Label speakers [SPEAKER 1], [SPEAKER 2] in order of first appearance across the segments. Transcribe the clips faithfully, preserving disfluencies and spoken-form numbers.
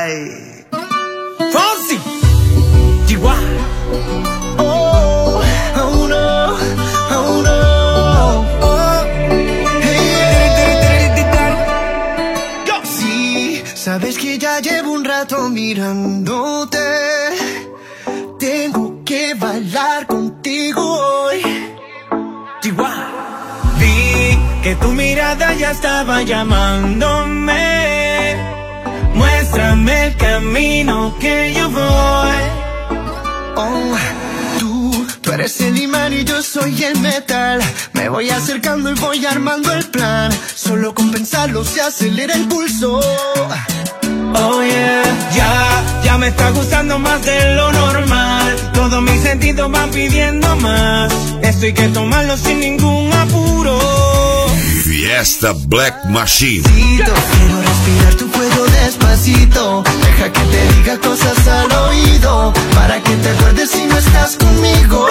[SPEAKER 1] Ay. Fonsi. Chihuahua. Oh, oh no, oh no. Oh. Hey. Sí, sabes que ya llevo un rato mirándote. Tengo que bailar contigo hoy. Chihuahua. Vi que tu mirada ya estaba llamándome. Muéstrame el camino que yo voy. Oh, tú, tú eres el imán y yo soy el metal. Me voy acercando y voy armando el plan. Solo con pensarlo se acelera el pulso. Oh yeah, ya, ya me está gustando más de lo normal. Todos mis sentidos van pidiendo más. Esto hay que tomarlo sin ningún apuro.
[SPEAKER 2] Fiesta Black Machine.
[SPEAKER 1] Quiero respirar tu cuello despacito. Deja que te diga cosas al oído, para que te acuerdes si no estás conmigo.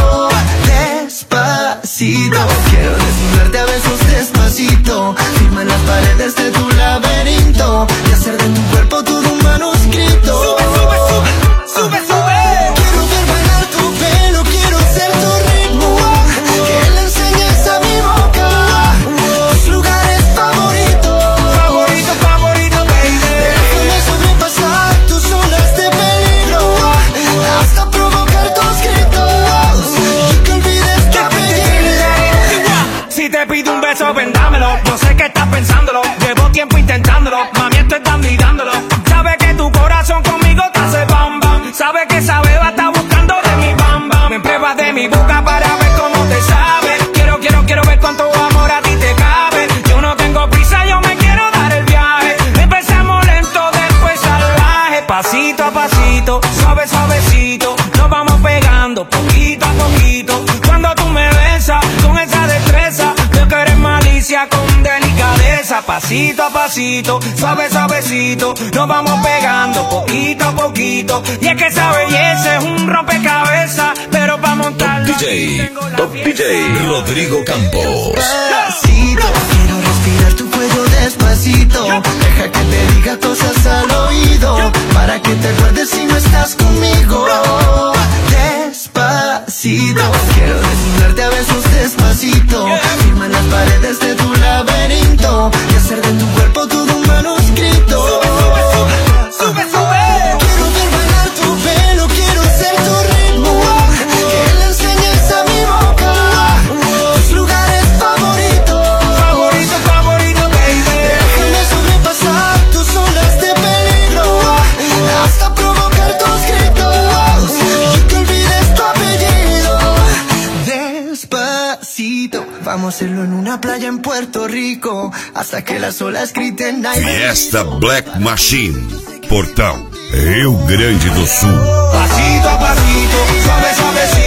[SPEAKER 1] Despacito, quiero desnudarte a besos despacito. Firma en las paredes de tu laberinto y hacer de tu cuerpo todo un manuscrito. Sube, sube, sube, sube, sube. Quiero ver bailar tu pelo, quiero ser tu ritmo. Que le enseñes a mi boca tus lugares favoritos. Favorito, favorito, baby. Déjame sobrepasar tus zonas de peligro hasta provocar tus gritos y que olvides tu apellido. Si te pido un beso, ven dámelo. Yo sé que estás pensándolo, llevo tiempo intentándolo. Mami, estoy dando y dándolo. Sabe que tu corazón conmigo te hace bam bam. Sabe que esa beba está buscando de mi bam bam. Me pruebas de mi boca para ver cómo te sabe. Quiero, quiero, quiero ver cuánto amor a ti te cabe. Yo no tengo prisa, yo me quiero dar el viaje. Empezamos lento, después salvaje. Pasito a pasito, suave, suavecito. Nos vamos pegando poquito a poquito. Cuando tú me besas con esa destreza, veo que eres malicia con delicadeza. Pasito a pasito, suave, suavecito. Nos vamos pegando poquito a poquito. Y es que esa belleza es un rompecabezas, pero para montarla
[SPEAKER 2] Top D J, Top D J Rodrigo Campos.
[SPEAKER 1] Despacito, quiero respirar tu cuello despacito. Deja que te diga cosas al oído, para que te acuerdes si no estás conmigo. Despacito, quiero desnudarte a besos despacito. Firma en las paredes de tu laberinto y hacer de tu cuerpo todo un manuscrito. Sube, sube, sube, sube. Quiero ver bailar tu pelo, quiero ser tu ritmo. Que le enseñes a mi boca tus lugares favoritos. Favorito, favorito, baby. Déjame sobrepasar tus zonas de peligro hasta provocar tus gritos y que olvides tu apellido. Despacito, vamos a hacerlo en una playa en Puerto Rico hasta que las olas griten ay.
[SPEAKER 2] Fiesta Black Machine. Portal Rio Grande do Sul.
[SPEAKER 1] Pasito a pasito, suave, suavecito.